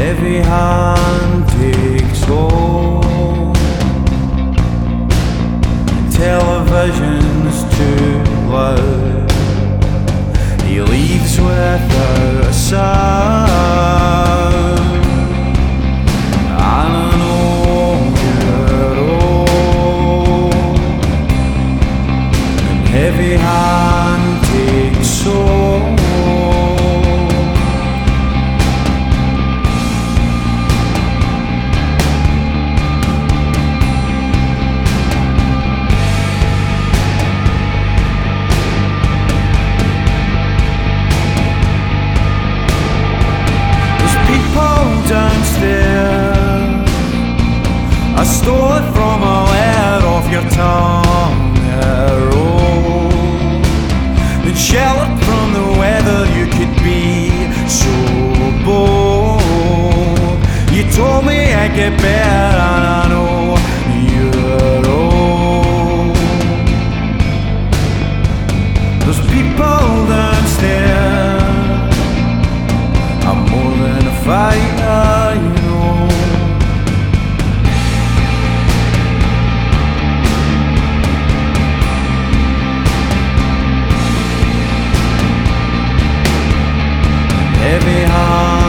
Every hand takes hold. Television's too loud. He leaves without a sound. And I know you're old. And every hand takes hold. Downstairs, I stole it from a letter off your tongue, and sheltered from the weather. You could be so bold. You told me I'd get better, and I know you're old. Those people downstairs, I'm more than a fighter, you know. Every heart